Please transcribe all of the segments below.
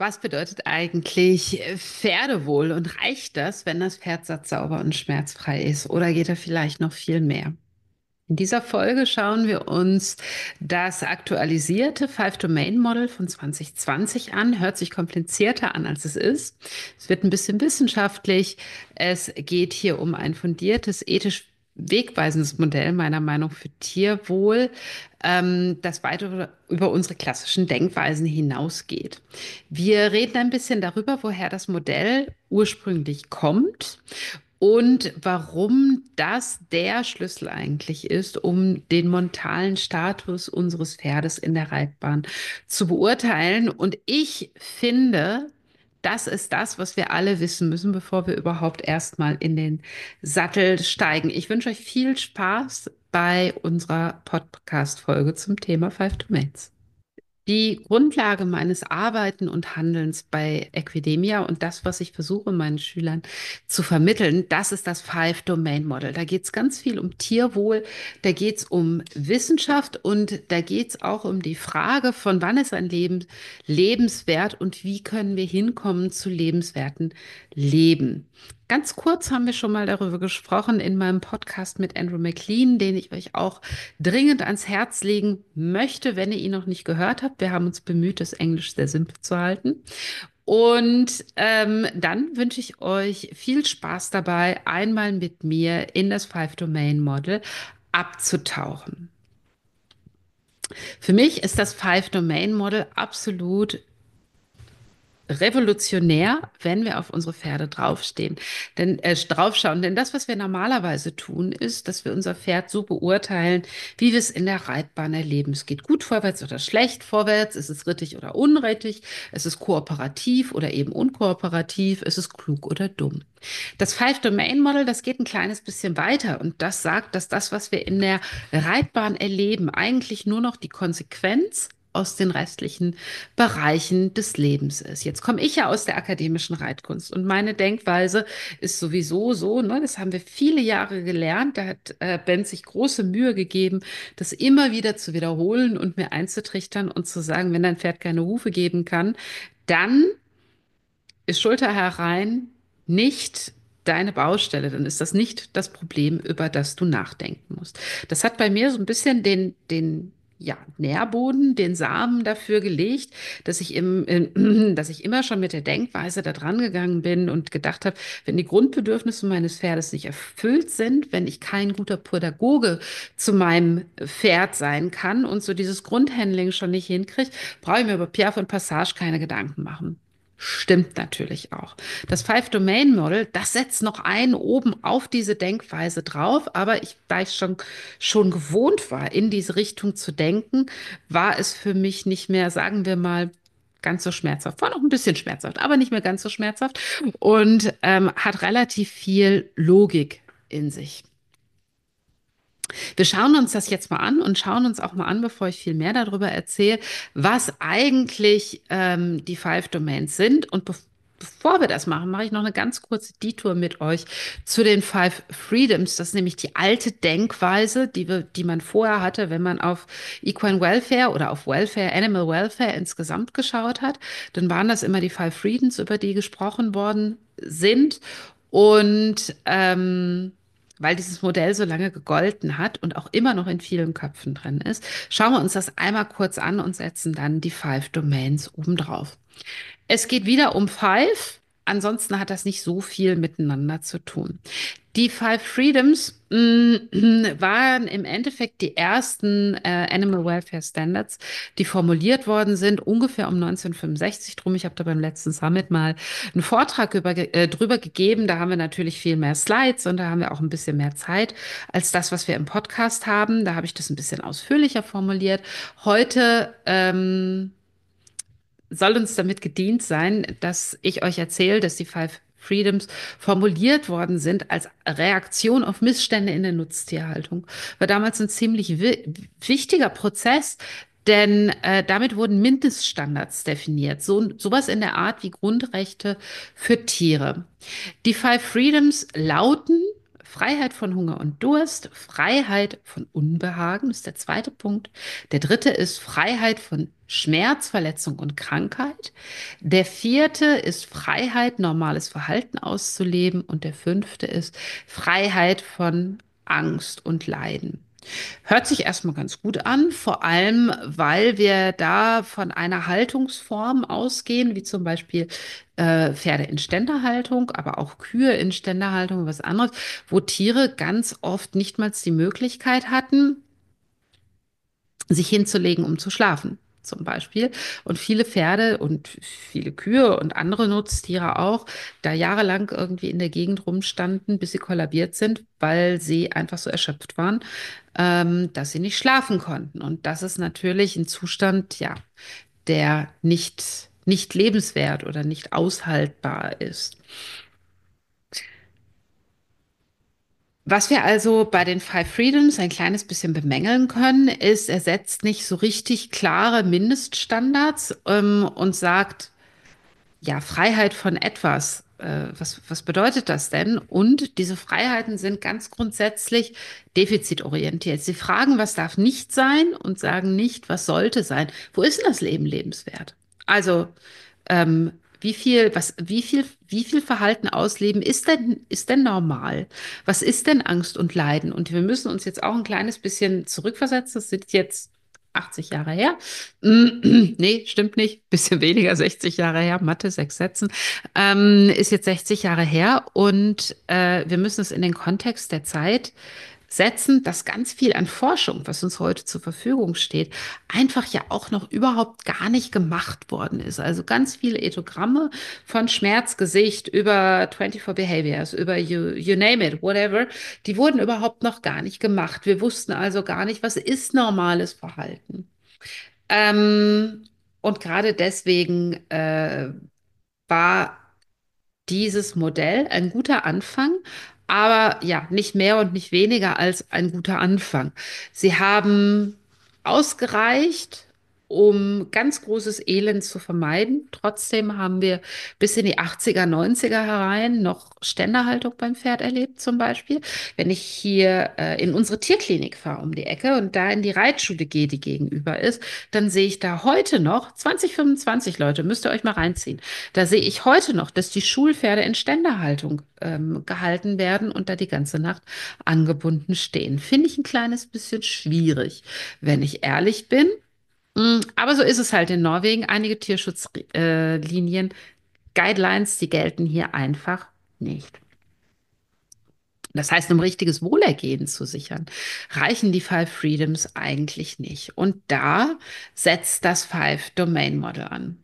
Was bedeutet eigentlich Pferdewohl und reicht das, wenn das Pferd sattsauber und schmerzfrei ist? Oder geht da vielleicht noch viel mehr? In dieser Folge schauen wir uns das aktualisierte Five-Domain-Model von 2020 an. Hört sich komplizierter an, als es ist. Es wird ein bisschen wissenschaftlich. Es geht hier um ein fundiertes, ethisch wegweisendes Modell, meiner Meinung nach, für Tierwohl, das weit über unsere klassischen Denkweisen hinausgeht. Wir reden ein bisschen darüber, woher das Modell ursprünglich kommt und warum das der Schlüssel eigentlich ist, um den mentalen Status unseres Pferdes in der Reitbahn zu beurteilen. Und ich finde, das ist das, was wir alle wissen müssen, bevor wir überhaupt erstmal in den Sattel steigen. Ich wünsche euch viel Spaß bei unserer Podcast-Folge zum Thema Five Domains. Die Grundlage meines Arbeiten und Handelns bei Equidemia und das, was ich versuche, meinen Schülern zu vermitteln, das ist das Five-Domain-Model. Da geht es ganz viel um Tierwohl, da geht es um Wissenschaft und da geht es auch um die Frage, von wann ist ein Leben lebenswert und wie können wir hinkommen zu lebenswerten Leben. Ganz kurz haben wir schon mal darüber gesprochen in meinem Podcast mit Andrew McLean, den ich euch auch dringend ans Herz legen möchte, wenn ihr ihn noch nicht gehört habt. Wir haben uns bemüht, das Englisch sehr simpel zu halten. Und dann wünsche ich euch viel Spaß dabei, einmal mit mir in das Five-Domain-Model abzutauchen. Für mich ist das Five-Domain-Model absolut revolutionär, wenn wir auf unsere Pferde draufschauen. Denn das, was wir normalerweise tun, ist, dass wir unser Pferd so beurteilen, wie wir es in der Reitbahn erleben. Es geht gut vorwärts oder schlecht vorwärts, ist es rittig oder unrittig, ist es kooperativ oder eben unkooperativ, ist es klug oder dumm. Das Five-Domain-Model, das geht ein kleines bisschen weiter und das sagt, dass das, was wir in der Reitbahn erleben, eigentlich nur noch die Konsequenz aus den restlichen Bereichen des Lebens ist. Jetzt komme ich ja aus der akademischen Reitkunst und meine Denkweise ist sowieso so, ne, das haben wir viele Jahre gelernt, da hat Ben sich große Mühe gegeben, das immer wieder zu wiederholen und mir einzutrichtern und zu sagen, wenn dein Pferd keine Hufe geben kann, dann ist Schulter herein nicht deine Baustelle, dann ist das nicht das Problem, über das du nachdenken musst. Das hat bei mir so ein bisschen den ja, Nährboden, den Samen dafür gelegt, dass ich immer schon mit der Denkweise da dran gegangen bin und gedacht habe, wenn die Grundbedürfnisse meines Pferdes nicht erfüllt sind, wenn ich kein guter Pädagoge zu meinem Pferd sein kann und so dieses Grundhandling schon nicht hinkriege, brauche ich mir über Piaffe und Passage keine Gedanken machen. Stimmt natürlich auch. Das Five-Domain-Model, das setzt noch einen oben auf diese Denkweise drauf, aber da ich schon gewohnt war, in diese Richtung zu denken, war es für mich nicht mehr, sagen wir mal, ganz so schmerzhaft. War noch ein bisschen schmerzhaft, aber nicht mehr ganz so schmerzhaft und hat relativ viel Logik in sich. Wir schauen uns das jetzt mal an und schauen uns auch mal an, bevor ich viel mehr darüber erzähle, was eigentlich die Five Domains sind. Und bevor wir das machen, mache ich noch eine ganz kurze Detour mit euch zu den Five Freedoms. Das ist nämlich die alte Denkweise, die man vorher hatte, wenn man auf Equine Welfare oder auf Welfare, Animal Welfare insgesamt geschaut hat. Dann waren das immer die Five Freedoms, über die gesprochen worden sind. Und weil dieses Modell so lange gegolten hat und auch immer noch in vielen Köpfen drin ist, schauen wir uns das einmal kurz an und setzen dann die Five Domains obendrauf. Es geht wieder um Five. Ansonsten hat das nicht so viel miteinander zu tun. Die Five Freedoms waren im Endeffekt die ersten Animal Welfare Standards, die formuliert worden sind, ungefähr um 1965 drum. Ich habe da beim letzten Summit mal einen Vortrag drüber gegeben. Da haben wir natürlich viel mehr Slides und da haben wir auch ein bisschen mehr Zeit als das, was wir im Podcast haben. Da habe ich das ein bisschen ausführlicher formuliert. Heute soll uns damit gedient sein, dass ich euch erzähle, dass die Five Freedoms formuliert worden sind als Reaktion auf Missstände in der Nutztierhaltung. War damals ein ziemlich wichtiger Prozess, denn damit wurden Mindeststandards definiert. Sowas in der Art wie Grundrechte für Tiere. Die Five Freedoms lauten Freiheit von Hunger und Durst, Freiheit von Unbehagen, ist der zweite Punkt. Der dritte ist Freiheit von Schmerz, Verletzung und Krankheit. Der vierte ist Freiheit, normales Verhalten auszuleben. Und der fünfte ist Freiheit von Angst und Leiden. Hört sich erstmal ganz gut an, vor allem, weil wir da von einer Haltungsform ausgehen, wie zum Beispiel Pferde in Ständerhaltung, aber auch Kühe in Ständerhaltung, was anderes, wo Tiere ganz oft nicht mal die Möglichkeit hatten, sich hinzulegen, um zu schlafen, zum Beispiel. Und viele Pferde und viele Kühe und andere Nutztiere auch, da jahrelang irgendwie in der Gegend rumstanden, bis sie kollabiert sind, weil sie einfach so erschöpft waren, dass sie nicht schlafen konnten. Und das ist natürlich ein Zustand, ja, der nicht lebenswert oder nicht aushaltbar ist. Was wir also bei den Five Freedoms ein kleines bisschen bemängeln können, ist, er setzt nicht so richtig klare Mindeststandards, und sagt, ja, Freiheit von etwas. Was bedeutet das denn? Und diese Freiheiten sind ganz grundsätzlich defizitorientiert. Sie fragen, was darf nicht sein und sagen nicht, was sollte sein. Wo ist denn das Leben lebenswert? Also, wie viel Verhalten ausleben ist denn normal? Was ist denn Angst und Leiden? Und wir müssen uns jetzt auch ein kleines bisschen zurückversetzen. Das sind jetzt 80 Jahre her. Nee, stimmt nicht. Bisschen weniger, 60 Jahre her. Mathe, 6 Sätzen. Ist jetzt 60 Jahre her und wir müssen es in den Kontext der Zeit setzen, dass ganz viel an Forschung, was uns heute zur Verfügung steht, einfach ja auch noch überhaupt gar nicht gemacht worden ist. Also ganz viele Ethogramme von Schmerzgesicht über 24 Behaviors, über you name it, whatever, die wurden überhaupt noch gar nicht gemacht. Wir wussten also gar nicht, was ist normales Verhalten. Ähm, und gerade deswegen war dieses Modell ein guter Anfang, aber ja, nicht mehr und nicht weniger als ein guter Anfang. Sie haben ausgereicht, um ganz großes Elend zu vermeiden. Trotzdem haben wir bis in die 80er, 90er herein noch Ständerhaltung beim Pferd erlebt, zum Beispiel. Wenn ich hier in unsere Tierklinik fahre um die Ecke und da in die Reitschule gehe, die gegenüber ist, dann sehe ich da heute noch 2025 Leute, müsst ihr euch mal reinziehen. Da sehe ich heute noch, dass die Schulpferde in Ständerhaltung gehalten werden und da die ganze Nacht angebunden stehen. Finde ich ein kleines bisschen schwierig, wenn ich ehrlich bin. Aber so ist es halt in Norwegen. Einige Tierschutzlinien, Guidelines, die gelten hier einfach nicht. Das heißt, um richtiges Wohlergehen zu sichern, reichen die Five Freedoms eigentlich nicht. Und da setzt das Five Domain Model an.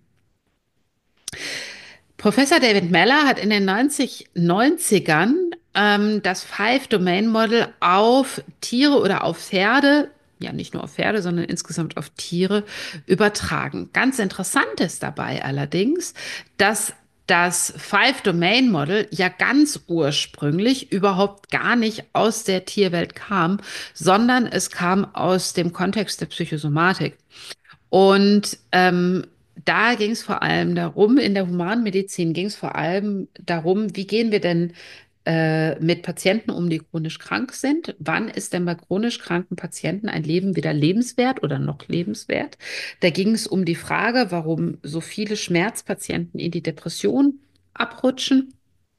Professor David Meller hat in den 90ern das Five-Domain-Model auf Tiere oder auf Pferde, ja nicht nur auf Pferde, sondern insgesamt auf Tiere übertragen. Ganz interessant ist dabei allerdings, dass das Five-Domain-Model ja ganz ursprünglich überhaupt gar nicht aus der Tierwelt kam, sondern es kam aus dem Kontext der Psychosomatik. Und da ging es vor allem darum, in der Humanmedizin ging es vor allem darum, wie gehen wir denn mit Patienten um, die chronisch krank sind? Wann ist denn bei chronisch kranken Patienten ein Leben wieder lebenswert oder noch lebenswert? Da ging es um die Frage, warum so viele Schmerzpatienten in die Depression abrutschen.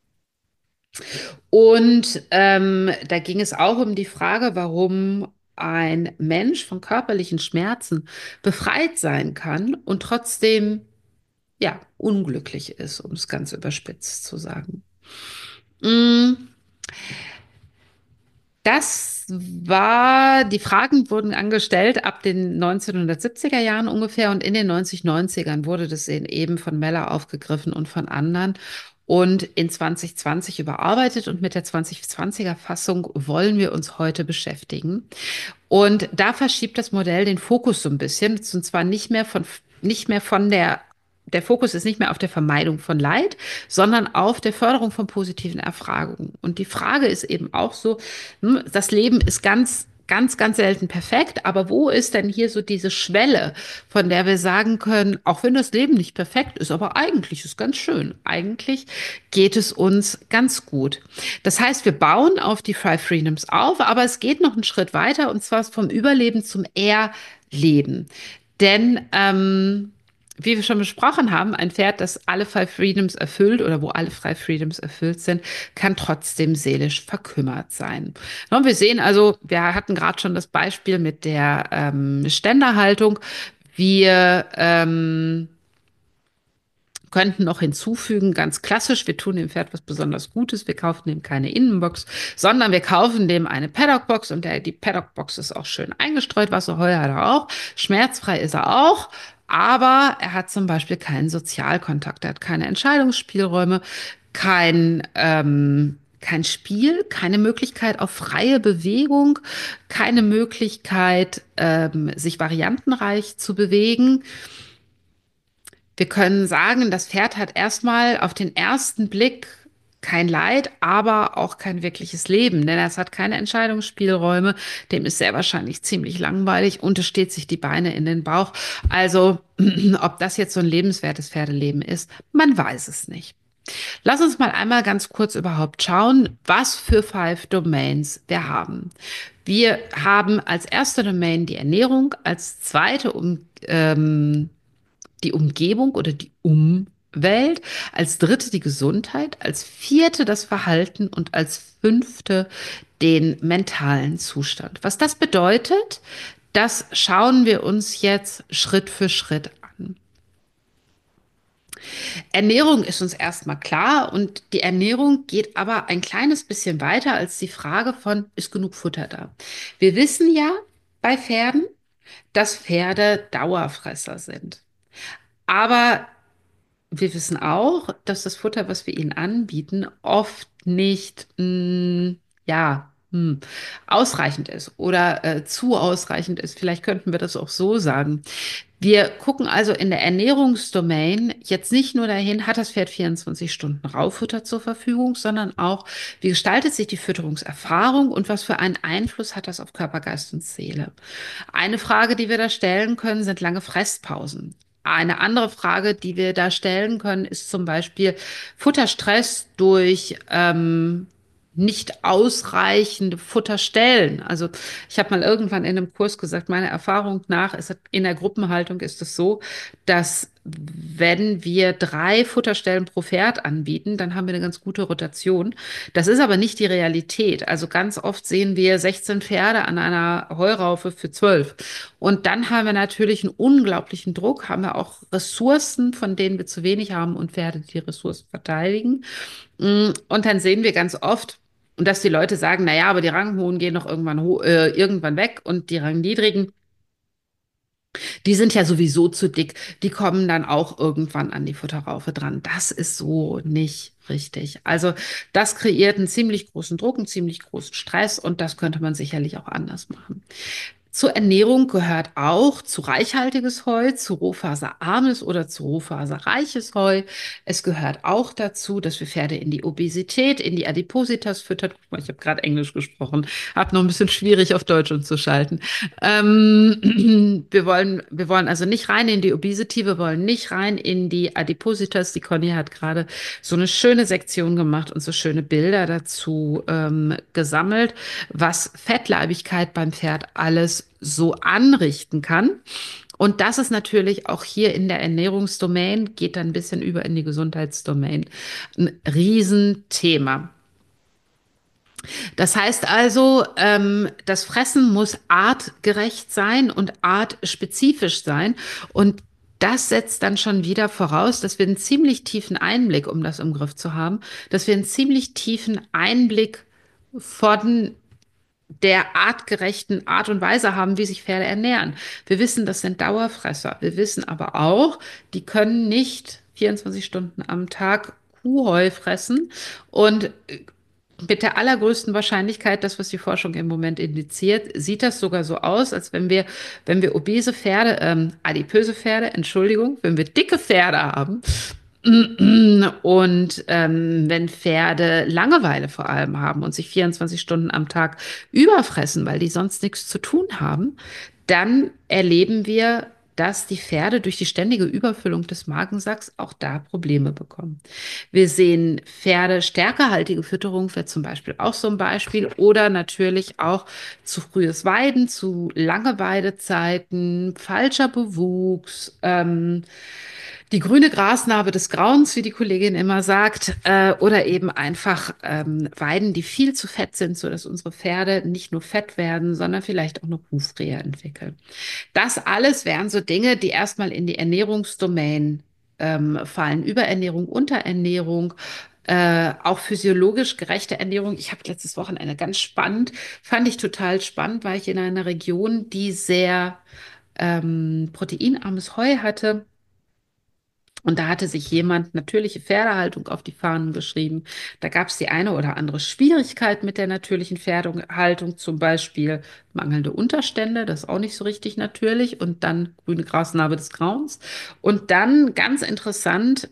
Und da ging es auch um die Frage, warum ein Mensch von körperlichen Schmerzen befreit sein kann und trotzdem, ja, unglücklich ist, um es ganz überspitzt zu sagen. Mm, die Fragen wurden angestellt ab den 1970er Jahren ungefähr und in den 1990ern wurde das eben von Meller aufgegriffen und von anderen und in 2020 überarbeitet und mit der 2020er Fassung wollen wir uns heute beschäftigen. Und da verschiebt das Modell den Fokus so ein bisschen, und zwar nicht mehr von der Fokus ist nicht mehr auf der Vermeidung von Leid, sondern auf der Förderung von positiven Erfahrungen. Und die Frage ist eben auch so, das Leben ist ganz ganz, ganz selten perfekt, aber wo ist denn hier so diese Schwelle, von der wir sagen können, auch wenn das Leben nicht perfekt ist, aber eigentlich ist es ganz schön. Eigentlich geht es uns ganz gut. Das heißt, wir bauen auf die Five Freedoms auf, aber es geht noch einen Schritt weiter und zwar vom Überleben zum Erleben. Denn wie wir schon besprochen haben, ein Pferd, das alle Five Freedoms erfüllt oder wo alle Five Freedoms erfüllt sind, kann trotzdem seelisch verkümmert sein. Und wir sehen also, wir hatten gerade schon das Beispiel mit der Ständerhaltung. Wir könnten noch hinzufügen, ganz klassisch, wir tun dem Pferd was besonders Gutes, wir kaufen dem keine Innenbox, sondern wir kaufen dem eine Paddockbox und die Paddockbox ist auch schön eingestreut, Wasserheu hat er auch, schmerzfrei ist er auch, aber er hat zum Beispiel keinen Sozialkontakt, er hat keine Entscheidungsspielräume, kein Spiel, keine Möglichkeit auf freie Bewegung, keine Möglichkeit, sich variantenreich zu bewegen. Wir können sagen, das Pferd hat erstmal auf den ersten Blick kein Leid, aber auch kein wirkliches Leben, denn es hat keine Entscheidungsspielräume. Dem ist sehr wahrscheinlich ziemlich langweilig und es steht sich die Beine in den Bauch. Also, ob das jetzt so ein lebenswertes Pferdeleben ist, man weiß es nicht. Lass uns mal einmal ganz kurz überhaupt schauen, was für Five Domains wir haben. Wir haben als erste Domain die Ernährung, als zweite die Umgebung oder die Umwelt, als dritte die Gesundheit, als vierte das Verhalten und als fünfte den mentalen Zustand. Was das bedeutet, das schauen wir uns jetzt Schritt für Schritt an. Ernährung ist uns erstmal klar und die Ernährung geht aber ein kleines bisschen weiter als die Frage von, ist genug Futter da? Wir wissen ja bei Pferden, dass Pferde Dauerfresser sind. Aber wir wissen auch, dass das Futter, was wir ihnen anbieten, oft nicht, ja, ausreichend ist oder zu ausreichend ist. Vielleicht könnten wir das auch so sagen. Wir gucken also in der Ernährungsdomain jetzt nicht nur dahin, hat das Pferd 24 Stunden Raufutter zur Verfügung, sondern auch, wie gestaltet sich die Fütterungserfahrung und was für einen Einfluss hat das auf Körper, Geist und Seele. Eine Frage, die wir da stellen können, sind lange Fresspausen. Eine andere Frage, die wir da stellen können, ist zum Beispiel Futterstress durch nicht ausreichende Futterstellen. Also ich habe mal irgendwann in einem Kurs gesagt, meiner Erfahrung nach ist in der Gruppenhaltung ist es so, dass wenn wir 3 Futterstellen pro Pferd anbieten, dann haben wir eine ganz gute Rotation. Das ist aber nicht die Realität. Also ganz oft sehen wir 16 Pferde an einer Heuraufe für 12. Und dann haben wir natürlich einen unglaublichen Druck, haben wir auch Ressourcen, von denen wir zu wenig haben und Pferde, die Ressourcen verteidigen. Und dann sehen wir ganz oft, und dass die Leute sagen, naja, aber die Ranghohen gehen doch irgendwann weg und die Rangniedrigen, die sind ja sowieso zu dick, die kommen dann auch irgendwann an die Futterraufe dran. Das ist so nicht richtig. Also das kreiert einen ziemlich großen Druck, einen ziemlich großen Stress und das könnte man sicherlich auch anders machen. Zur Ernährung gehört auch zu reichhaltiges Heu, zu rohfaserarmes oder zu rohfaserreiches Heu. Es gehört auch dazu, dass wir Pferde in die Obesität, in die Adipositas füttern. Guck mal, ich habe gerade Englisch gesprochen, habe noch ein bisschen schwierig auf Deutsch umzuschalten. Wir wollen also nicht rein in die Obesity, wir wollen nicht rein in die Adipositas. Die Conny hat gerade so eine schöne Sektion gemacht und so schöne Bilder dazu gesammelt, was Fettleibigkeit beim Pferd alles so anrichten kann. Und das ist natürlich auch hier in der Ernährungsdomain, geht dann ein bisschen über in die Gesundheitsdomain, ein Riesenthema. Das heißt also, das Fressen muss artgerecht sein und artspezifisch sein. Und das setzt dann schon wieder voraus, dass wir einen ziemlich tiefen Einblick, um das im Griff zu haben, dass wir einen ziemlich tiefen Einblick von der artgerechten Art und Weise haben, wie sich Pferde ernähren. Wir wissen, das sind Dauerfresser. Wir wissen aber auch, die können nicht 24 Stunden am Tag Kuhheu fressen und mit der allergrößten Wahrscheinlichkeit, das, was die Forschung im Moment indiziert, sieht das sogar so aus, als wenn wir obese Pferde, adipöse Pferde, Entschuldigung, wenn wir dicke Pferde haben, Und wenn Pferde Langeweile vor allem haben und sich 24 Stunden am Tag überfressen, weil die sonst nichts zu tun haben, dann erleben wir, dass die Pferde durch die ständige Überfüllung des Magensacks auch da Probleme bekommen. Wir sehen Pferde, stärkehaltige Fütterung wäre zum Beispiel auch so ein Beispiel oder natürlich auch zu frühes Weiden, zu lange Weidezeiten, falscher Bewuchs, die grüne Grasnarbe des Grauens, wie die Kollegin immer sagt, oder eben einfach Weiden, die viel zu fett sind, sodass unsere Pferde nicht nur fett werden, sondern vielleicht auch noch Hufrehe entwickeln. Das alles wären so Dinge, die erstmal in die Ernährungsdomain fallen. Überernährung, Unterernährung, auch physiologisch gerechte Ernährung. Ich habe letztes Wochenende ganz spannend, fand ich total spannend, war ich in einer Region, die sehr proteinarmes Heu hatte. Und da hatte sich jemand natürliche Pferdehaltung auf die Fahnen geschrieben. Da gab es die eine oder andere Schwierigkeit mit der natürlichen Pferdehaltung, zum Beispiel mangelnde Unterstände, das ist auch nicht so richtig natürlich, und dann grüne Grasnarbe des Grauens. Und dann ganz interessant,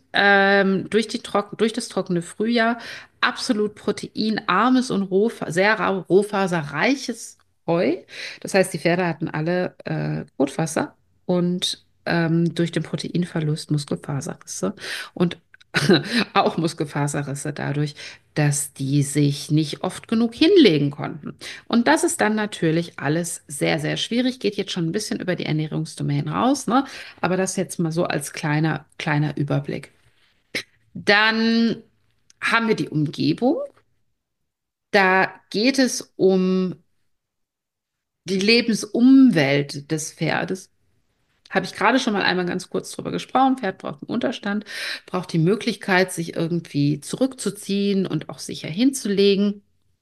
durch das trockene Frühjahr absolut proteinarmes und sehr rohfaserreiches Heu. Das heißt, die Pferde hatten alle Kotwasser und durch den Proteinverlust Muskelfaserrisse und auch Muskelfaserrisse dadurch, dass die sich nicht oft genug hinlegen konnten. Und das ist dann natürlich alles sehr, sehr schwierig. Geht jetzt schon ein bisschen über die Ernährungsdomain raus, ne? Aber das jetzt mal so als kleiner Überblick. Dann haben wir die Umgebung. Da geht es um die Lebensumwelt des Pferdes. Habe ich gerade schon mal einmal ganz kurz drüber gesprochen. Pferd braucht einen Unterstand, braucht die Möglichkeit, sich irgendwie zurückzuziehen und auch sicher hinzulegen.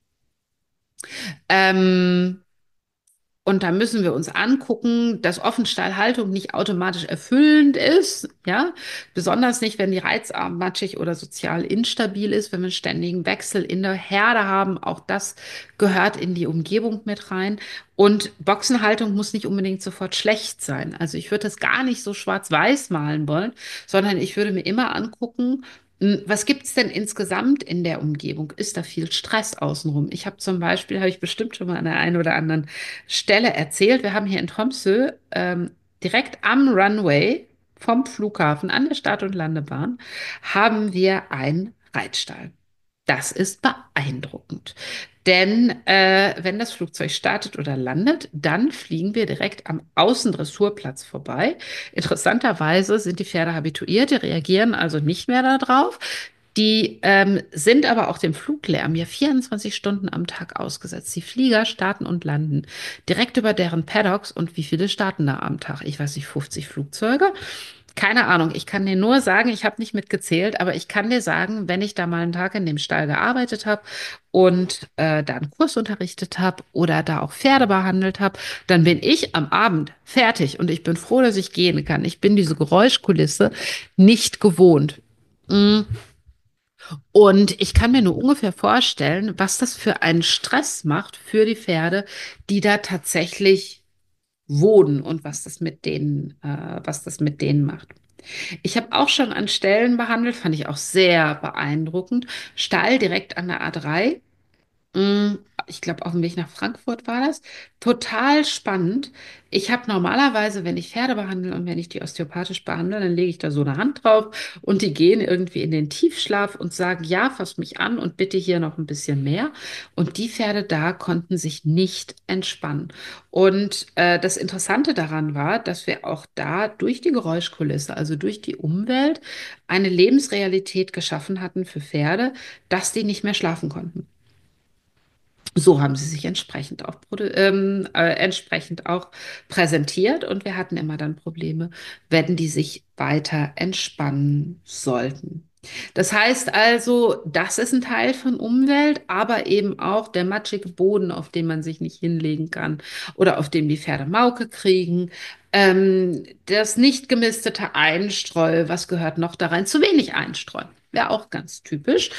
Ähm, und da müssen wir uns angucken, dass Offenstallhaltung nicht automatisch erfüllend ist, ja, besonders nicht, wenn die reizarm, matschig oder sozial instabil ist, wenn wir einen ständigen Wechsel in der Herde haben. Auch das gehört in die Umgebung mit rein. Und Boxenhaltung muss nicht unbedingt sofort schlecht sein. Also ich würde das gar nicht so schwarz-weiß malen wollen, sondern ich würde mir immer angucken, was gibt es denn insgesamt in der Umgebung? Ist da viel Stress außenrum? Ich habe zum Beispiel, habe ich bestimmt schon mal an der einen oder anderen Stelle erzählt, wir haben hier in Tromsø direkt am Runway vom Flughafen an der Start- und Landebahn haben wir einen Reitstall. Das ist beeindruckend. Denn wenn das Flugzeug startet oder landet, dann fliegen wir direkt am Außendressurplatz vorbei. Interessanterweise sind die Pferde habituiert, die reagieren also nicht mehr darauf. Die sind aber auch dem Fluglärm ja 24 Stunden am Tag ausgesetzt. Die Flieger starten und landen direkt über deren Paddocks. Und wie viele starten da am Tag? Ich weiß nicht, 50 Flugzeuge? Keine Ahnung. Ich kann dir nur sagen, ich habe nicht mitgezählt, aber ich kann dir sagen, wenn ich da mal einen Tag in dem Stall gearbeitet habe und da einen Kurs unterrichtet habe oder da auch Pferde behandelt habe, dann bin ich am Abend fertig und ich bin froh, dass ich gehen kann. Ich bin diese Geräuschkulisse nicht gewohnt. Mm. Und ich kann mir nur ungefähr vorstellen, was das für einen Stress macht für die Pferde, die da tatsächlich wohnen und was das mit denen macht. Ich habe auch schon an Stellen behandelt, fand ich auch sehr beeindruckend. Stall direkt an der A3. Mm, Ich glaube, auf dem Weg nach Frankfurt war das. Total spannend. Ich habe normalerweise, wenn ich Pferde behandle und wenn ich die osteopathisch behandle, dann lege ich da so eine Hand drauf und die gehen irgendwie in den Tiefschlaf und sagen, ja, fass mich an und bitte hier noch ein bisschen mehr. Und die Pferde da konnten sich nicht entspannen. Und das Interessante daran war, dass wir auch da durch die Geräuschkulisse, also durch die Umwelt, eine Lebensrealität geschaffen hatten für Pferde, dass die nicht mehr schlafen konnten. So haben sie sich entsprechend auch präsentiert und wir hatten immer dann Probleme, wenn die sich weiter entspannen sollten. Das heißt also, das ist ein Teil von Umwelt, aber eben auch der matschige Boden, auf dem man sich nicht hinlegen kann oder auf dem die Pferde Mauke kriegen. Das nicht gemistete Einstreu, was gehört noch da rein? Zu wenig Einstreu, wäre auch ganz typisch.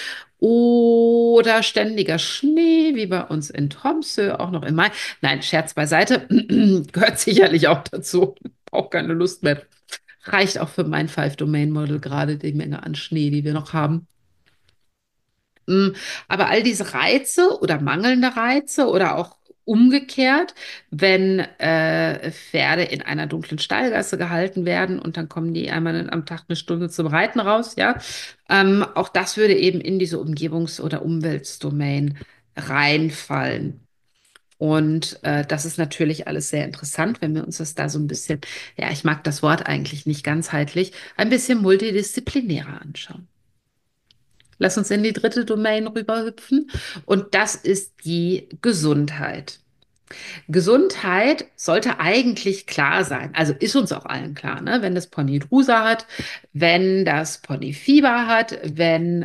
Oder ständiger Schnee, wie bei uns in Tromsø, auch noch im Mai. Nein, Scherz beiseite, gehört sicherlich auch dazu. Auch keine Lust mehr Reicht auch für mein Five-Domain-Model gerade die Menge an Schnee, die wir noch haben. Mm, Aber all diese Reize oder mangelnde Reize oder auch umgekehrt, wenn Pferde in einer dunklen Stallgasse gehalten werden und dann kommen die einmal am Tag eine Stunde zum Reiten raus, ja, auch das würde eben in diese Umgebungs- oder Umweltdomain reinfallen. Und das ist natürlich alles sehr interessant, wenn wir uns das da so ein bisschen, ja, ich mag das Wort eigentlich nicht ganzheitlich, ein bisschen multidisziplinärer anschauen. Lass uns in die dritte Domain rüberhüpfen. Und das ist die Gesundheit. Gesundheit sollte eigentlich klar sein. Also ist uns auch allen klar, ne? Wenn das Pony Drusa hat, wenn das Pony Fieber hat, wenn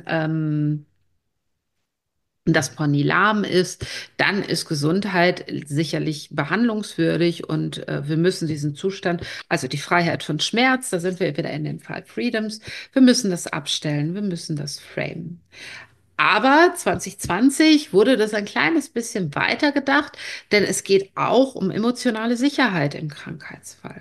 das Pony lahm ist, dann ist Gesundheit sicherlich behandlungswürdig und wir müssen diesen Zustand, also die Freiheit von Schmerz, da sind wir wieder in den Five Freedoms, wir müssen das abstellen, wir müssen das framen. Aber 2020 wurde das ein kleines bisschen weiter gedacht, denn es geht auch um emotionale Sicherheit im Krankheitsfall.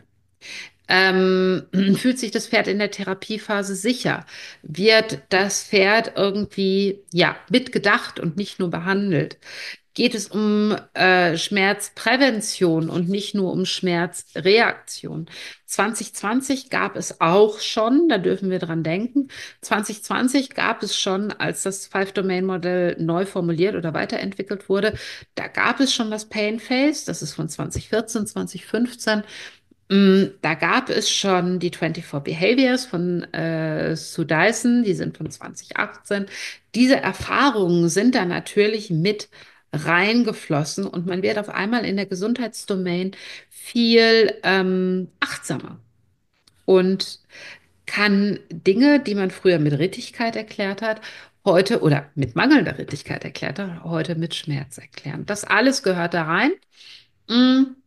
Fühlt sich das Pferd in der Therapiephase sicher? Wird das Pferd irgendwie, ja, mitgedacht und nicht nur behandelt? Geht es um Schmerzprävention und nicht nur um Schmerzreaktion? 2020 gab es auch schon, da dürfen wir dran denken, 2020 gab es schon, als das Five-Domain-Modell neu formuliert oder weiterentwickelt wurde, da gab es schon das Pain Phase, das ist von 2014, 2015. Da gab es schon die 24 Behaviors von Sue Dyson, die sind von 2018. Diese Erfahrungen sind da natürlich mit reingeflossen und man wird auf einmal in der Gesundheitsdomain viel achtsamer und kann Dinge, die man früher mit Rittigkeit erklärt hat, heute oder mit mangelnder Rittigkeit erklärt hat, heute mit Schmerz erklären. Das alles gehört da rein. Mm,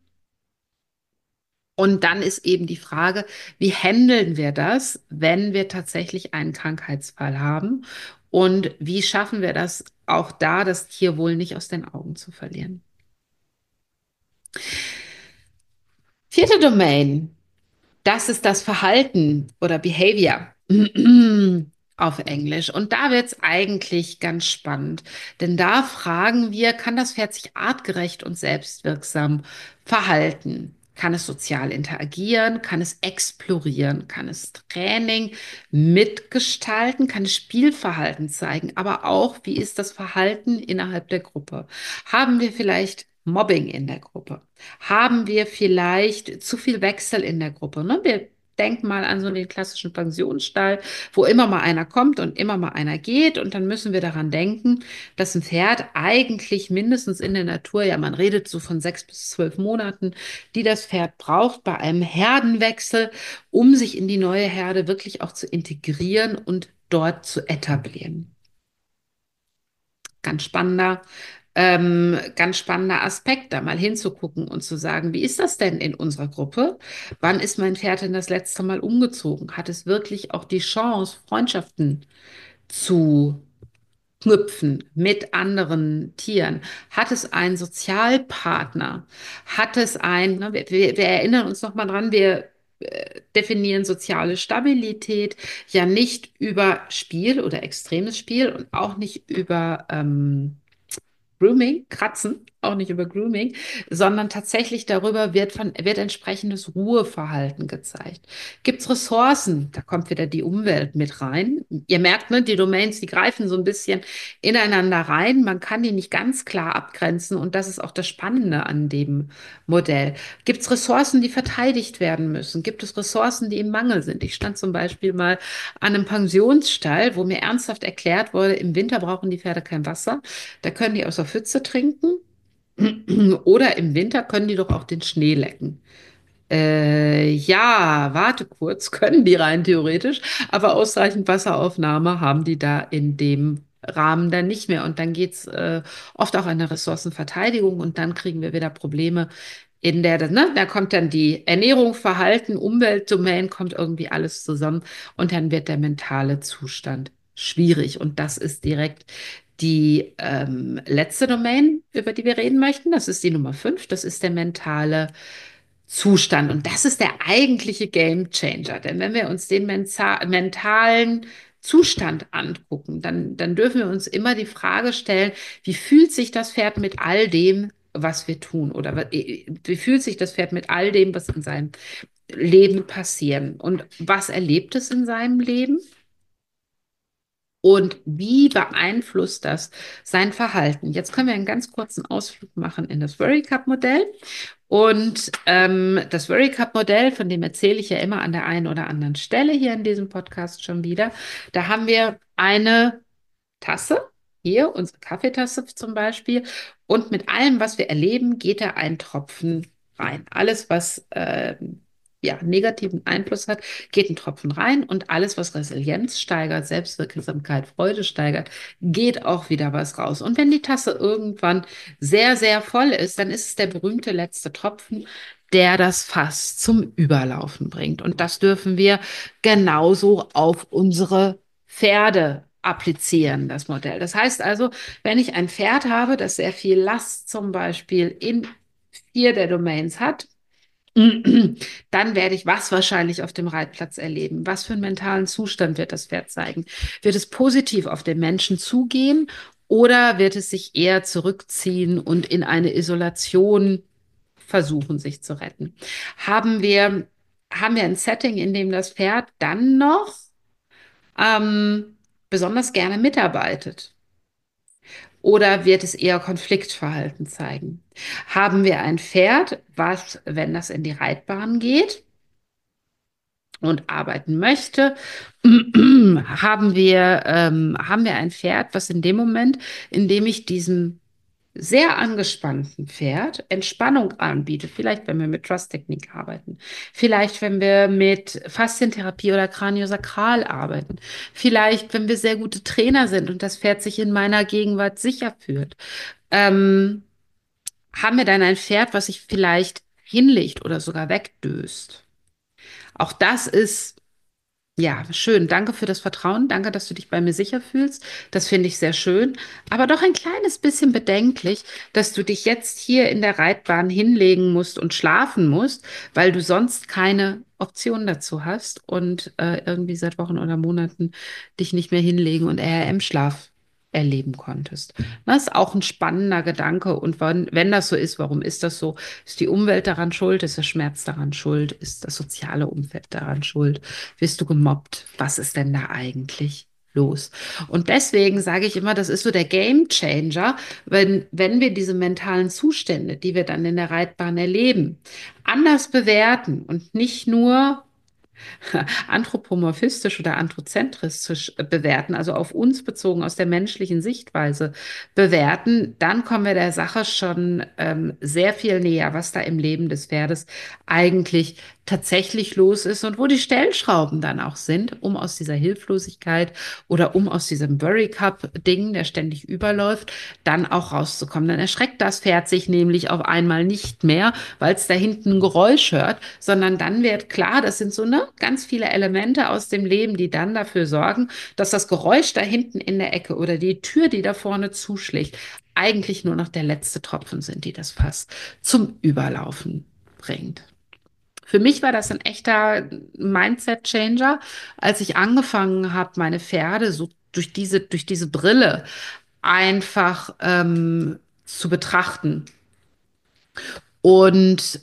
Und dann ist eben die Frage, wie handeln wir das, wenn wir tatsächlich einen Krankheitsfall haben? Und wie schaffen wir das auch da, das Tierwohl nicht aus den Augen zu verlieren? Vierte Domain, das ist das Verhalten oder Behavior auf Englisch. Und da wird es eigentlich ganz spannend, denn da fragen wir, kann das Pferd sich artgerecht und selbstwirksam verhalten? Kann es sozial interagieren? Kann es explorieren? Kann es Training mitgestalten? Kann es Spielverhalten zeigen? Aber auch, wie ist das Verhalten innerhalb der Gruppe? Haben wir vielleicht Mobbing in der Gruppe? Haben wir vielleicht zu viel Wechsel in der Gruppe? Ne? Wir denken mal an so den klassischen Pensionsstall, wo immer mal einer kommt und immer mal einer geht. Und dann müssen wir daran denken, dass ein Pferd eigentlich mindestens in der Natur, ja, man redet so von 6 bis 12 Monaten, die das Pferd braucht bei einem Herdenwechsel, um sich in die neue Herde wirklich auch zu integrieren und dort zu etablieren. Ganz spannender, ganz spannender Aspekt, da mal hinzugucken und zu sagen, wie ist das denn in unserer Gruppe? Wann ist mein Pferd denn das letzte Mal umgezogen? Hat es wirklich auch die Chance, Freundschaften zu knüpfen mit anderen Tieren? Hat es einen Sozialpartner? Hat es ein, ne, wir erinnern uns noch mal dran, wir definieren soziale Stabilität ja nicht über Spiel oder extremes Spiel und auch nicht über Grooming, Kratzen, auch nicht über Grooming, sondern tatsächlich darüber wird entsprechendes Ruheverhalten gezeigt. Gibt es Ressourcen? Da kommt wieder die Umwelt mit rein. Ihr merkt, ne, die Domains, die greifen so ein bisschen ineinander rein. Man kann die nicht ganz klar abgrenzen und das ist auch das Spannende an dem Modell. Gibt es Ressourcen, die verteidigt werden müssen? Gibt es Ressourcen, die im Mangel sind? Ich stand zum Beispiel mal an einem Pensionsstall, wo mir ernsthaft erklärt wurde, im Winter brauchen die Pferde kein Wasser. Da können die aus der Pfütze trinken. Oder im Winter können die doch auch den Schnee lecken. Ja, warte kurz, können die rein theoretisch, aber ausreichend Wasseraufnahme haben die da in dem Rahmen dann nicht mehr. Und dann geht es oft auch an der Ressourcenverteidigung und dann kriegen wir wieder Probleme in der, ne, da kommt dann die Ernährung, Verhalten, Umweltdomain, kommt irgendwie alles zusammen und dann wird der mentale Zustand schwierig. Und das ist direkt die letzte Domain, über die wir reden möchten. Das ist die Nummer 5, das ist der mentale Zustand. Und das ist der eigentliche Game Changer. Denn wenn wir uns den mentalen Zustand angucken, dann dürfen wir uns immer die Frage stellen, wie fühlt sich das Pferd mit all dem, was wir tun? Oder wie fühlt sich das Pferd mit all dem, was in seinem Leben passiert? Und was erlebt es in seinem Leben? Und wie beeinflusst das sein Verhalten? Jetzt können wir einen ganz kurzen Ausflug machen in das Worry Cup Modell. Und das Worry Cup Modell, von dem erzähle ich ja immer an der einen oder anderen Stelle hier in diesem Podcast schon wieder. Da haben wir eine Tasse, hier unsere Kaffeetasse zum Beispiel. Und mit allem, was wir erleben, geht da ein Tropfen rein. Alles, was ja, negativen Einfluss hat, geht ein Tropfen rein. Und alles, was Resilienz steigert, Selbstwirksamkeit, Freude steigert, geht auch wieder was raus. Und wenn die Tasse irgendwann sehr, sehr voll ist, dann ist es der berühmte letzte Tropfen, der das Fass zum Überlaufen bringt. Und das dürfen wir genauso auf unsere Pferde applizieren, das Modell. Das heißt also, wenn ich ein Pferd habe, das sehr viel Last zum Beispiel in vier der Domains hat, dann werde ich was wahrscheinlich auf dem Reitplatz erleben. Was für einen mentalen Zustand wird das Pferd zeigen? Wird es positiv auf den Menschen zugehen oder wird es sich eher zurückziehen und in eine Isolation versuchen, sich zu retten? Haben wir, haben wir ein Setting, in dem das Pferd dann noch besonders gerne mitarbeitet? Oder wird es eher Konfliktverhalten zeigen? Haben wir ein Pferd, was, wenn das in die Reitbahn geht und arbeiten möchte, haben wir ein Pferd, was in dem Moment, in dem ich diesem sehr angespannten Pferd Entspannung anbietet. Vielleicht, wenn wir mit Trust-Technik arbeiten. Vielleicht, wenn wir mit Faszientherapie oder Kraniosakral arbeiten. Vielleicht, wenn wir sehr gute Trainer sind und das Pferd sich in meiner Gegenwart sicher fühlt. Ähm, haben wir dann ein Pferd, was sich vielleicht hinlegt oder sogar wegdöst. Auch das ist ja, schön. Danke für das Vertrauen. Danke, dass du dich bei mir sicher fühlst. Das finde ich sehr schön. Aber doch ein kleines bisschen bedenklich, dass du dich jetzt hier in der Reitbahn hinlegen musst und schlafen musst, weil du sonst keine Option dazu hast und irgendwie seit Wochen oder Monaten dich nicht mehr hinlegen und RRM-Schlaf erleben konntest. Das ist auch ein spannender Gedanke. Und wenn das so ist, warum ist das so? Ist die Umwelt daran schuld? Ist der Schmerz daran schuld? Ist das soziale Umfeld daran schuld? Wirst du gemobbt? Was ist denn da eigentlich los? Und deswegen sage ich immer, das ist so der Game Changer, wenn wir diese mentalen Zustände, die wir dann in der Reitbahn erleben, anders bewerten und nicht nur anthropomorphistisch oder androzentristisch bewerten, also auf uns bezogen aus der menschlichen Sichtweise bewerten, dann kommen wir der Sache schon sehr viel näher, was da im Leben des Pferdes eigentlich tatsächlich los ist und wo die Stellschrauben dann auch sind, um aus dieser Hilflosigkeit oder um aus diesem Worry Cup-Ding, der ständig überläuft, dann auch rauszukommen. Dann erschreckt das Pferd sich nämlich auf einmal nicht mehr, weil es da hinten ein Geräusch hört, sondern dann wird klar, das sind so ne, ganz viele Elemente aus dem Leben, die dann dafür sorgen, dass das Geräusch da hinten in der Ecke oder die Tür, die da vorne zuschlägt, eigentlich nur noch der letzte Tropfen sind, die das Fass zum Überlaufen bringt. Für mich war das ein echter Mindset-Changer, als ich angefangen habe, meine Pferde so durch diese Brille einfach zu betrachten und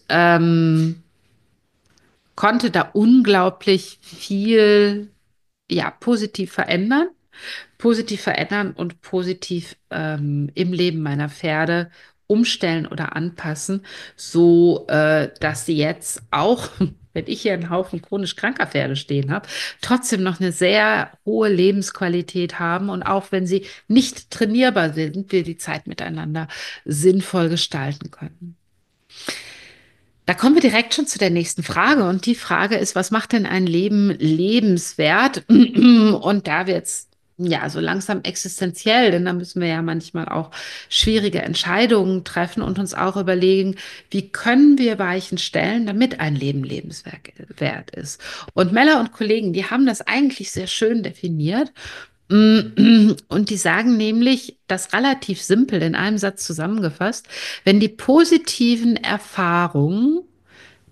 konnte da unglaublich viel ja, positiv verändern und positiv im Leben meiner Pferde umstellen oder anpassen, so dass sie jetzt auch, wenn ich hier einen Haufen chronisch kranker Pferde stehen habe, trotzdem noch eine sehr hohe Lebensqualität haben und auch wenn sie nicht trainierbar sind, wir die Zeit miteinander sinnvoll gestalten können. Da kommen wir direkt schon zu der nächsten Frage. Und die Frage ist, was macht denn ein Leben lebenswert? Und da wird es ja so langsam existenziell, denn da müssen wir ja manchmal auch schwierige Entscheidungen treffen und uns auch überlegen, wie können wir Weichen stellen, damit ein Leben lebenswert ist. Und Mella und Kollegen, die haben das eigentlich sehr schön definiert. Und die sagen nämlich, das relativ simpel in einem Satz zusammengefasst, wenn die positiven Erfahrungen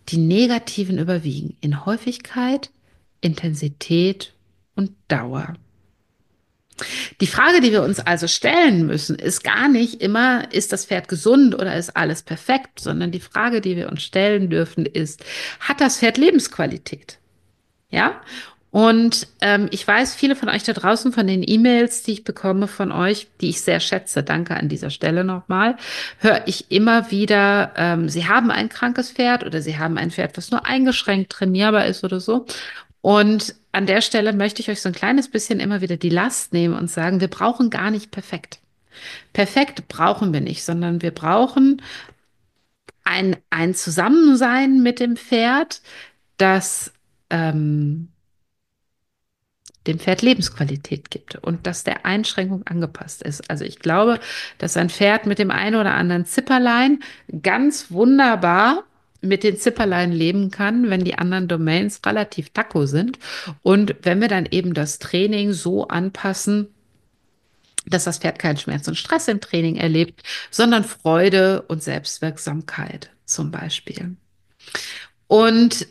Die negativen überwiegen in Häufigkeit, Intensität und Dauer. Die Frage, die wir uns also stellen müssen, ist gar nicht immer, ist das Pferd gesund oder ist alles perfekt, sondern die Frage, die wir uns stellen dürfen, ist, hat das Pferd Lebensqualität? Ja? Und ich weiß, viele von euch da draußen, von den E-Mails, die ich bekomme von euch, die ich sehr schätze, danke an dieser Stelle nochmal, höre ich immer wieder, sie haben ein krankes Pferd oder sie haben ein Pferd, was nur eingeschränkt trainierbar ist oder so. Und an der Stelle möchte ich euch so ein kleines bisschen immer wieder die Last nehmen und sagen, wir brauchen gar nicht perfekt. Perfekt brauchen wir nicht, sondern wir brauchen ein Zusammensein mit dem Pferd, das ähm, dem Pferd Lebensqualität gibt und dass der Einschränkung angepasst ist. Also ich glaube, dass ein Pferd mit dem einen oder anderen Zipperlein ganz wunderbar mit den Zipperlein leben kann, wenn die anderen Domains relativ taco sind. Und wenn wir dann eben das Training so anpassen, dass das Pferd keinen Schmerz und Stress im Training erlebt, sondern Freude und Selbstwirksamkeit zum Beispiel. Und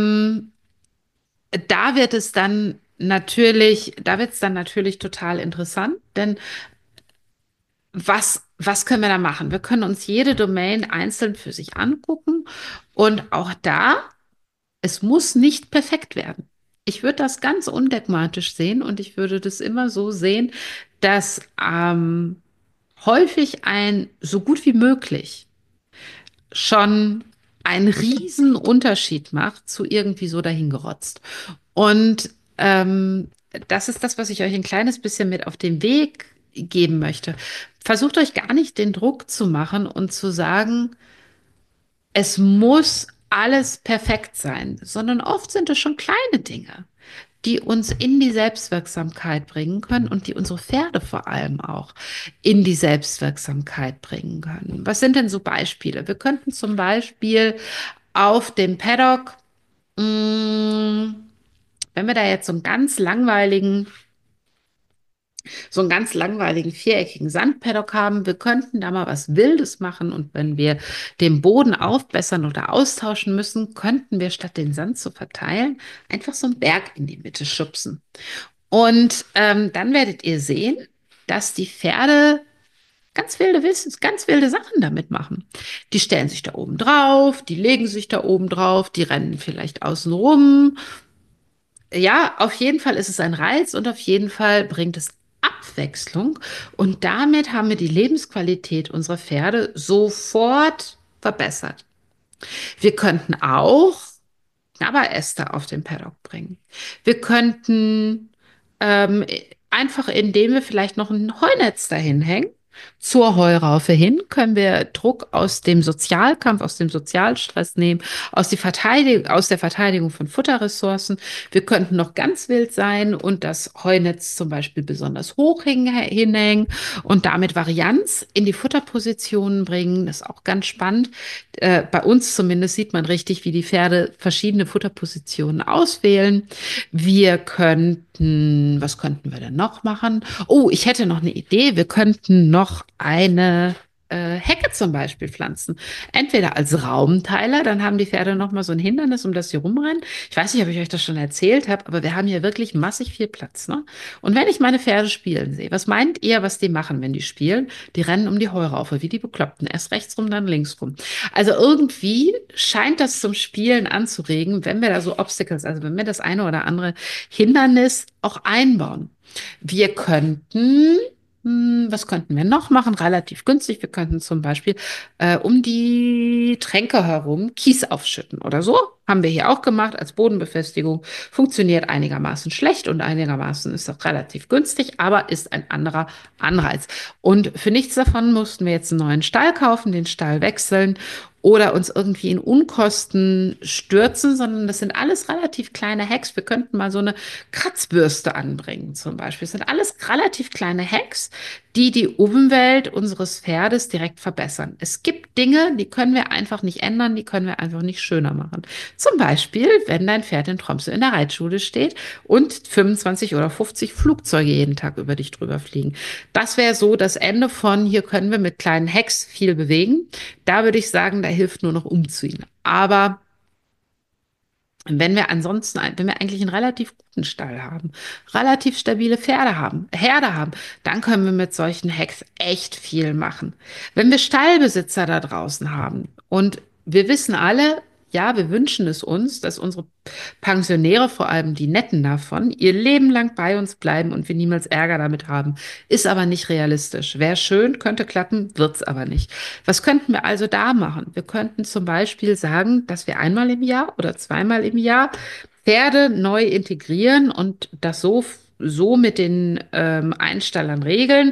da wird es dann natürlich total interessant, denn was können wir da machen? Wir können uns jede Domain einzeln für sich angucken und auch da, es muss nicht perfekt werden. Ich würde das ganz undogmatisch sehen und ich würde das immer so sehen, dass häufig ein so gut wie möglich schon einen riesen Unterschied macht zu irgendwie so dahingerotzt. Und das ist das, was ich euch ein kleines bisschen mit auf den Weg geben möchte. Versucht euch gar nicht den Druck zu machen und zu sagen, es muss alles perfekt sein, sondern oft sind es schon kleine Dinge, die uns in die Selbstwirksamkeit bringen können und die unsere Pferde vor allem auch in die Selbstwirksamkeit bringen können. Was sind denn so Beispiele? Wir könnten zum Beispiel auf dem Paddock, mh, wenn wir da jetzt so einen ganz langweiligen viereckigen Sandpaddock haben, wir könnten da mal was Wildes machen und wenn wir den Boden aufbessern oder austauschen müssen, könnten wir statt den Sand zu verteilen, einfach so einen Berg in die Mitte schubsen. Und dann werdet ihr sehen, dass die Pferde ganz wilde Sachen damit machen. Die stellen sich da oben drauf, die legen sich da oben drauf, die rennen vielleicht außen rum. Ja, auf jeden Fall ist es ein Reiz und auf jeden Fall bringt es Abwechslung. Und damit haben wir die Lebensqualität unserer Pferde sofort verbessert. Wir könnten auch Knabberäste auf den Paddock bringen. Wir könnten ähm, einfach, indem wir vielleicht noch ein Heunetz dahin hängen, zur Heuraufe hin, können wir Druck aus dem Sozialkampf, aus dem Sozialstress nehmen, aus der Verteidigung von Futterressourcen. Wir könnten noch ganz wild sein und das Heunetz zum Beispiel besonders hoch hinhängen und damit Varianz in die Futterpositionen bringen. Das ist auch ganz spannend. Bei uns zumindest sieht man richtig, wie die Pferde verschiedene Futterpositionen auswählen. Was könnten wir denn noch machen? Oh, ich hätte noch eine Idee. Wir könnten noch eine Hecke zum Beispiel pflanzen. Entweder als Raumteiler, dann haben die Pferde noch mal so ein Hindernis, um das sie rumrennen. Ich weiß nicht, ob ich euch das schon erzählt habe, aber wir haben hier wirklich massig viel Platz, ne? Und wenn ich meine Pferde spielen sehe, was meint ihr, was die machen, wenn die spielen? Die rennen um die Heuraufe, wie die Bekloppten. Erst rechts rum, dann links rum. Also irgendwie scheint das zum Spielen anzuregen, wenn wir da so Obstacles, also wenn wir das eine oder andere Hindernis auch einbauen. Wir könnten was könnten wir noch machen? Relativ günstig. Wir könnten zum Beispiel um die Tränke herum Kies aufschütten oder so. Haben wir hier auch gemacht als Bodenbefestigung. Funktioniert einigermaßen schlecht und einigermaßen ist auch relativ günstig, aber ist ein anderer Anreiz. Und für nichts davon mussten wir jetzt einen neuen Stall kaufen, den Stall wechseln oder uns irgendwie in Unkosten stürzen, sondern das sind alles relativ kleine Hacks. Wir könnten mal so eine Kratzbürste anbringen zum Beispiel. Das sind alles relativ kleine Hacks, die die Umwelt unseres Pferdes direkt verbessern. Es gibt Dinge, die können wir einfach nicht ändern, die können wir einfach nicht schöner machen. Zum Beispiel, wenn dein Pferd in Tromsø in der Reitschule steht und 25 oder 50 Flugzeuge jeden Tag über dich drüber fliegen. Das wäre so das Ende von, hier können wir mit kleinen Hacks viel bewegen. Da würde ich sagen, da hilft nur noch umziehen. Aber Wenn wir ansonsten, wenn wir eigentlich einen relativ guten Stall haben, relativ stabile Herde haben, dann können wir mit solchen Hacks echt viel machen. Wenn wir Stallbesitzer da draußen haben und wir wissen alle, ja, wir wünschen es uns, dass unsere Pensionäre, vor allem die Netten davon, ihr Leben lang bei uns bleiben und wir niemals Ärger damit haben, ist aber nicht realistisch. Wäre schön, könnte klappen, wird's aber nicht. Was könnten wir also da machen? Wir könnten zum Beispiel sagen, dass wir einmal im Jahr oder zweimal im Jahr Pferde neu integrieren und das so mit den Einstallern regeln,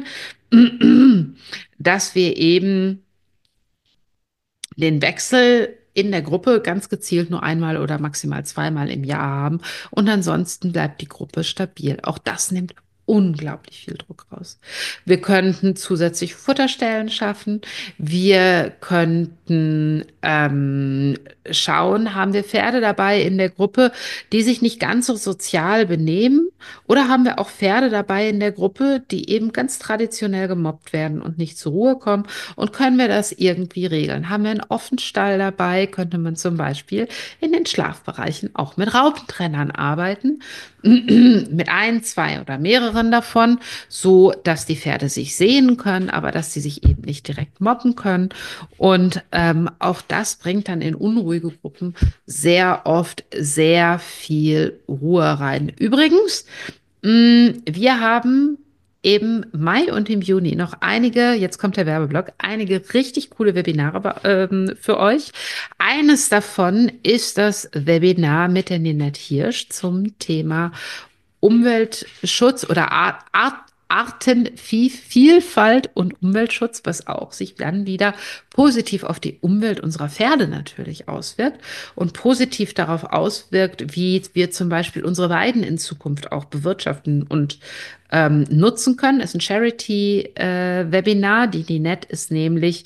dass wir eben den Wechsel in der Gruppe ganz gezielt nur einmal oder maximal zweimal im Jahr haben und ansonsten bleibt die Gruppe stabil. Auch das nimmt unglaublich viel Druck raus. Wir könnten zusätzlich Futterstellen schaffen. Wir könnten schauen, haben wir Pferde dabei in der Gruppe, die sich nicht ganz so sozial benehmen? Oder haben wir auch Pferde dabei in der Gruppe, die eben ganz traditionell gemobbt werden und nicht zur Ruhe kommen? Und können wir das irgendwie regeln? Haben wir einen Offenstall dabei? Könnte man zum Beispiel in den Schlafbereichen auch mit Raupentrennern arbeiten, mit ein, zwei oder mehreren davon, so dass die Pferde sich sehen können, aber dass sie sich eben nicht direkt mobben können. Und auch das bringt dann in unruhige Gruppen sehr oft sehr viel Ruhe rein. Übrigens, wir haben im Mai und im Juni noch einige, jetzt kommt der Werbeblock, einige richtig coole Webinare für euch. Eines davon ist das Webinar mit der Ninette Hirsch zum Thema Umweltschutz oder Artenvielfalt und Umweltschutz, was auch sich dann wieder positiv auf die Umwelt unserer Pferde natürlich auswirkt und positiv darauf auswirkt, wie wir zum Beispiel unsere Weiden in Zukunft auch bewirtschaften und nutzen können. Es ist ein Charity-Webinar. Die Ninette ist nämlich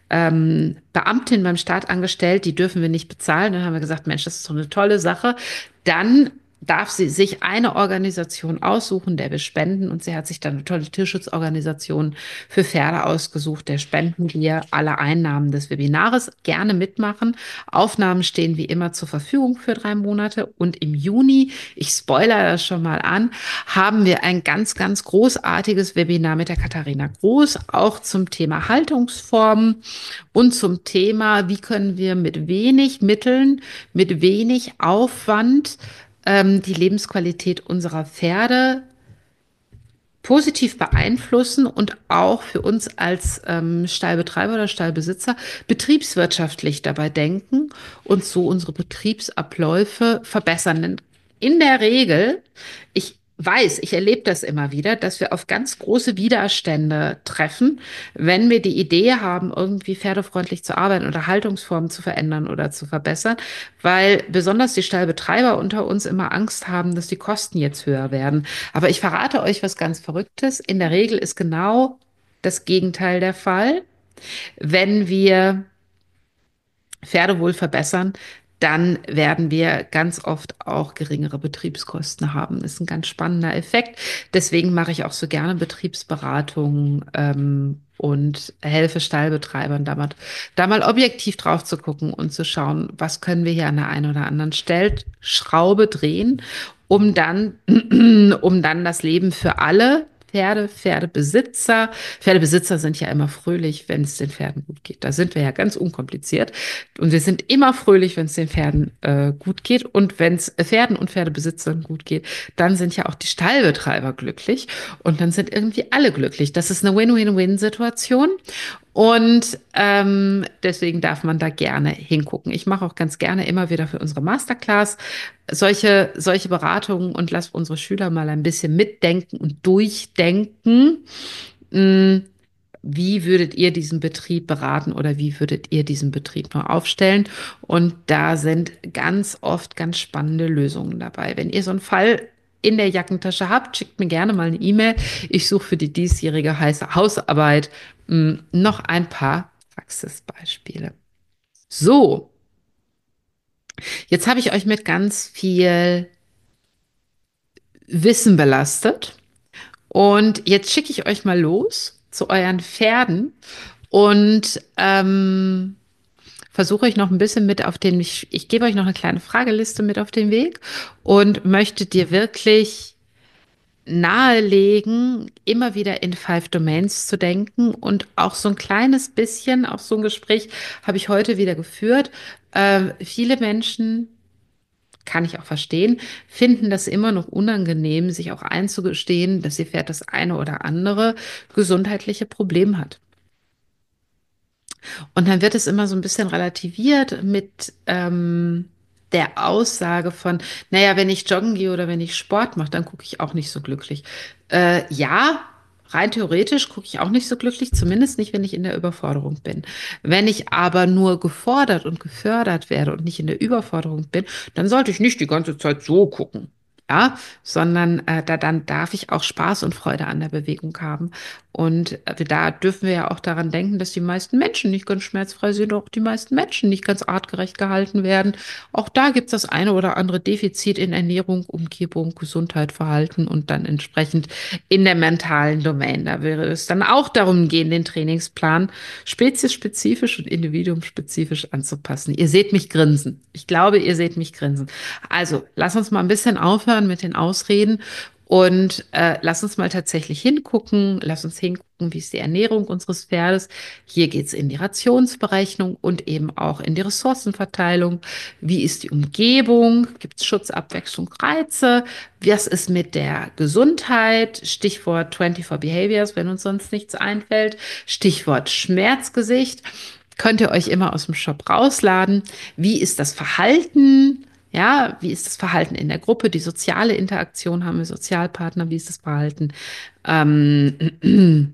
Beamtin beim Staat angestellt, die dürfen wir nicht bezahlen. Dann haben wir gesagt, Mensch, das ist so eine tolle Sache. Dann darf sie sich eine Organisation aussuchen, der wir spenden. Und sie hat sich dann eine tolle Tierschutzorganisation für Pferde ausgesucht. Der spenden wir alle Einnahmen des Webinars. Gerne mitmachen. Aufnahmen stehen wie immer zur Verfügung für 3 Monate. Und im Juni, ich spoilere das schon mal an, haben wir ein ganz, ganz großartiges Webinar mit der Katharina Groß, auch zum Thema Haltungsformen und zum Thema, wie können wir mit wenig Mitteln, mit wenig Aufwand die Lebensqualität unserer Pferde positiv beeinflussen und auch für uns als Stallbetreiber oder Stallbesitzer betriebswirtschaftlich dabei denken und so unsere Betriebsabläufe verbessern. Denn in der Regel, ich weiß, ich erlebe das immer wieder, dass wir auf ganz große Widerstände treffen, wenn wir die Idee haben, irgendwie pferdefreundlich zu arbeiten oder Haltungsformen zu verändern oder zu verbessern, weil besonders die Stallbetreiber unter uns immer Angst haben, dass die Kosten jetzt höher werden. Aber ich verrate euch was ganz Verrücktes. In der Regel ist genau das Gegenteil der Fall. Wenn wir Pferdewohl verbessern, dann werden wir ganz oft auch geringere Betriebskosten haben. Das ist ein ganz spannender Effekt. Deswegen mache ich auch so gerne Betriebsberatungen und helfe Stallbetreibern da mal objektiv drauf zu gucken und zu schauen, was können wir hier an der einen oder anderen Stellschraube drehen, um dann, um dann das Leben für alle Pferdebesitzer. Pferdebesitzer sind ja immer fröhlich, wenn es den Pferden gut geht. Da sind wir ja ganz unkompliziert. Und wir sind immer fröhlich, wenn es den Pferden gut geht. Und wenn es Pferden und Pferdebesitzern gut geht, dann sind ja auch die Stallbetreiber glücklich. Und dann sind irgendwie alle glücklich. Das ist eine Win-Win-Win-Situation. Und deswegen darf man da gerne hingucken. Ich mache auch ganz gerne immer wieder für unsere Masterclass solche Beratungen und lasse unsere Schüler mal ein bisschen mitdenken und durchdenken. Hm, Wie würdet ihr diesen Betrieb beraten oder wie würdet ihr diesen Betrieb neu aufstellen? Und da sind ganz oft ganz spannende Lösungen dabei. Wenn ihr so einen Fall in der Jackentasche habt, schickt mir gerne mal eine E-Mail. Ich suche für die diesjährige heiße Hausarbeit noch ein paar Praxisbeispiele. So, jetzt habe ich euch mit ganz viel Wissen belastet und jetzt schicke ich euch mal los zu euren Pferden und versuche euch noch ein bisschen mit auf den, ich gebe euch noch eine kleine Frageliste mit auf den Weg und möchte dir wirklich nahelegen, immer wieder in Five Domains zu denken und auch so ein kleines bisschen, auch so ein Gespräch habe ich heute wieder geführt. Viele Menschen, kann ich auch verstehen, finden das immer noch unangenehm, sich auch einzugestehen, dass ihr Pferd das eine oder andere gesundheitliche Problem hat. Und dann wird es immer so ein bisschen relativiert mit der Aussage von, naja, wenn ich joggen gehe oder wenn ich Sport mache, dann gucke ich auch nicht so glücklich. Ja, rein theoretisch gucke ich auch nicht so glücklich, zumindest nicht, wenn ich in der Überforderung bin. Wenn ich aber nur gefordert und gefördert werde und nicht in der Überforderung bin, dann sollte ich nicht die ganze Zeit so gucken. Ja, sondern dann darf ich auch Spaß und Freude an der Bewegung haben. Und da dürfen wir ja auch daran denken, dass die meisten Menschen nicht ganz schmerzfrei sind, auch die meisten Menschen nicht ganz artgerecht gehalten werden. Auch da gibt es das eine oder andere Defizit in Ernährung, Umgebung, Gesundheit, Verhalten und dann entsprechend in der mentalen Domain. Da wäre es dann auch darum gehen, den Trainingsplan speziesspezifisch und individuumspezifisch anzupassen. Ihr seht mich grinsen. Ich glaube, ihr seht mich grinsen. Also, lass uns mal ein bisschen aufhören mit den Ausreden und lass uns mal tatsächlich hingucken. Lass uns hingucken, wie ist die Ernährung unseres Pferdes. Hier geht es in die Rationsberechnung und eben auch in die Ressourcenverteilung. Wie ist die Umgebung? Gibt es Schutz, Abwechslung, Reize? Was ist mit der Gesundheit? Stichwort 24 Behaviors, wenn uns sonst nichts einfällt. Stichwort Schmerzgesicht. Könnt ihr euch immer aus dem Shop rausladen. Wie ist das Verhalten? Ja, wie ist das Verhalten in der Gruppe? Die soziale Interaktion, haben wir Sozialpartner? Wie ist das Verhalten? Ähm,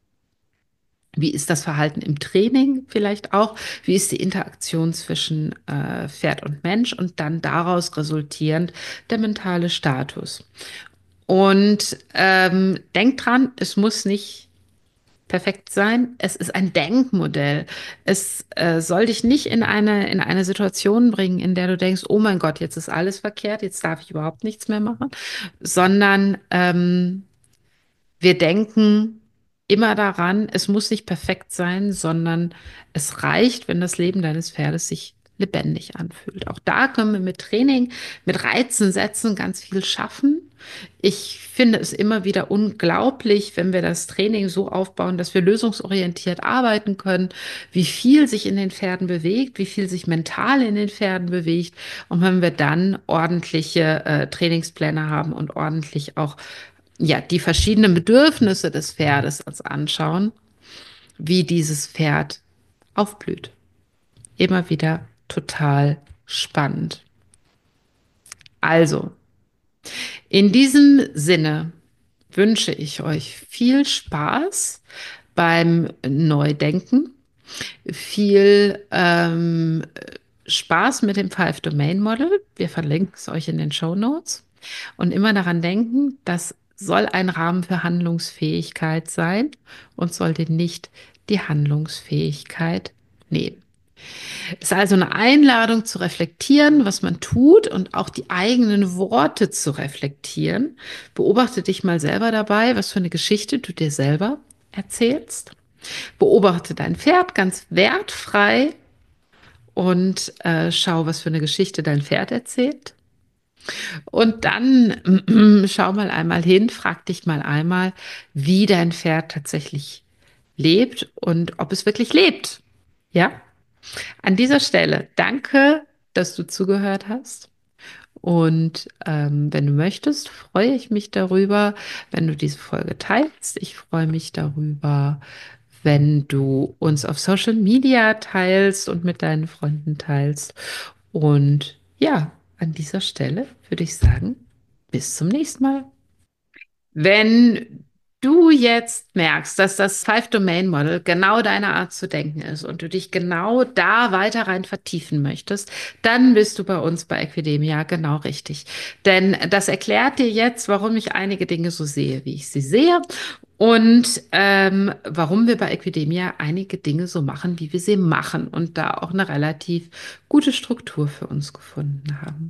wie ist das Verhalten im Training vielleicht auch? Wie ist die Interaktion zwischen Pferd und Mensch? Und dann daraus resultierend der mentale Status. Und denkt dran, es muss nicht perfekt sein. Es ist ein Denkmodell. Es soll dich nicht in eine Situation bringen, in der du denkst, oh mein Gott, jetzt ist alles verkehrt, jetzt darf ich überhaupt nichts mehr machen, sondern wir denken immer daran, es muss nicht perfekt sein, sondern es reicht, wenn das Leben deines Pferdes sich lebendig anfühlt. Auch da können wir mit Training, mit Reizen setzen, ganz viel schaffen. Ich finde es immer wieder unglaublich, wenn wir das Training so aufbauen, dass wir lösungsorientiert arbeiten können, wie viel sich in den Pferden bewegt, wie viel sich mental in den Pferden bewegt. Und wenn wir dann ordentliche Trainingspläne haben und ordentlich auch ja, die verschiedenen Bedürfnisse des Pferdes uns anschauen, wie dieses Pferd aufblüht. Immer wieder total spannend. Also, in diesem Sinne wünsche ich euch viel Spaß beim Neudenken, viel Spaß mit dem Five Domain Model. Wir verlinken es euch in den Show Notes. Und immer daran denken, das soll ein Rahmen für Handlungsfähigkeit sein und sollte nicht die Handlungsfähigkeit nehmen. Es ist also eine Einladung zu reflektieren, was man tut und auch die eigenen Worte zu reflektieren. Beobachte dich mal selber dabei, was für eine Geschichte du dir selber erzählst. Beobachte dein Pferd ganz wertfrei und schau, was für eine Geschichte dein Pferd erzählt. Und dann schau mal einmal hin, frag dich mal einmal, wie dein Pferd tatsächlich lebt und ob es wirklich lebt. Ja? An dieser Stelle danke, dass du zugehört hast. Und wenn du möchtest, freue ich mich darüber, wenn du diese Folge teilst. Ich freue mich darüber, wenn du uns auf Social Media teilst und mit deinen Freunden teilst. Und ja, an dieser Stelle würde ich sagen, bis zum nächsten Mal. Wenn du jetzt merkst, dass das Five-Domain-Model genau deine Art zu denken ist und du dich genau da weiter rein vertiefen möchtest, dann bist du bei uns bei Equidemia genau richtig. Denn das erklärt dir jetzt, warum ich einige Dinge so sehe, wie ich sie sehe und warum wir bei Equidemia einige Dinge so machen, wie wir sie machen und da auch eine relativ gute Struktur für uns gefunden haben.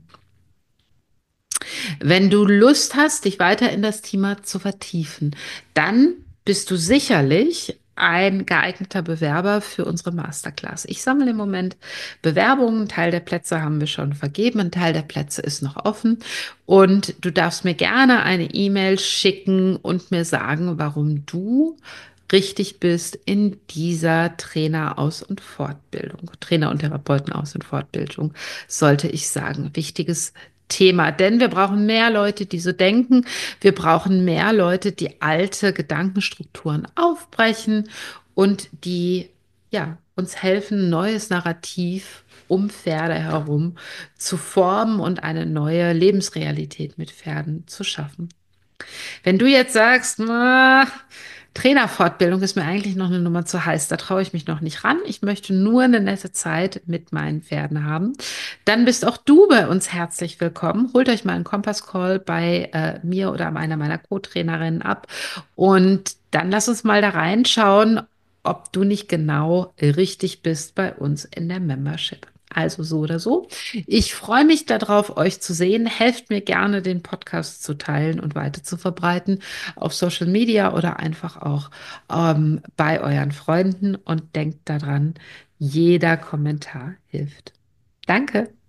Wenn du Lust hast, dich weiter in das Thema zu vertiefen, dann bist du sicherlich ein geeigneter Bewerber für unsere Masterclass. Ich sammle im Moment Bewerbungen. Ein Teil der Plätze haben wir schon vergeben, ein Teil der Plätze ist noch offen. Und du darfst mir gerne eine E-Mail schicken und mir sagen, warum du richtig bist in dieser Traineraus- und Fortbildung. Trainer- und Therapeutenaus- und Fortbildung, sollte ich sagen. Wichtiges Thema, denn wir brauchen mehr Leute, die so denken. Wir brauchen mehr Leute, die alte Gedankenstrukturen aufbrechen und die ja, uns helfen, ein neues Narrativ um Pferde herum zu formen und eine neue Lebensrealität mit Pferden zu schaffen. Wenn du jetzt sagst, Trainerfortbildung ist mir eigentlich noch eine Nummer zu heiß, da traue ich mich noch nicht ran. Ich möchte nur eine nette Zeit mit meinen Pferden haben. Dann bist auch du bei uns herzlich willkommen. Holt euch mal einen Kompass-Call bei mir oder einer meiner Co-Trainerinnen ab und dann lass uns mal da reinschauen, ob du nicht genau richtig bist bei uns in der Membership. Also so oder so. Ich freue mich darauf, euch zu sehen. Helft mir gerne, den Podcast zu teilen und weiter zu verbreiten auf Social Media oder einfach auch bei euren Freunden und denkt daran, jeder Kommentar hilft. Danke.